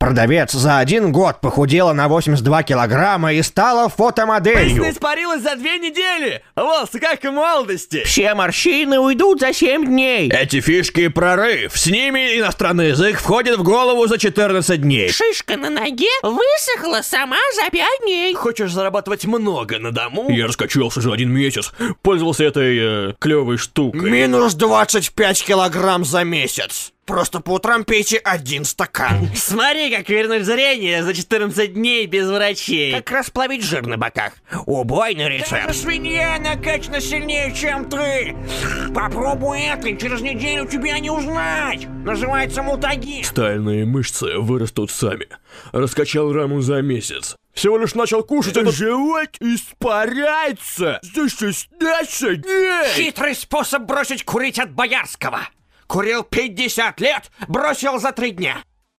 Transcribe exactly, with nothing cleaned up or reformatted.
Продавец за один год похудела на восемьдесят два килограмма и стала фотомоделью. Песня испарилась за две недели. Волосы как в молодости. Все морщины уйдут за семь дней. Эти фишки прорыв. С ними иностранный язык входит в голову за четырнадцать дней. Шишка на ноге высохла сама за пять дней. Хочешь зарабатывать много на дому? Я раскачался за один месяц. Пользовался этой э, клевой штукой. Минус двадцать пять килограмм за месяц. Просто по утрам пейте один стакан. Смотри, как вернуть зрение за четырнадцать дней без врачей. Как расплавить жир на боках. Убойный рецепт. Свинья накачана сильнее, чем ты. Попробуй это, и через неделю тебя не узнать. Называется мутаген. Стальные мышцы вырастут сами. Раскачал раму за месяц. Всего лишь начал кушать, этот живот испаряется за шестнадцать дней. Хитрый способ бросить курить от Боярского. Курил пятьдесят лет, бросил за три дня.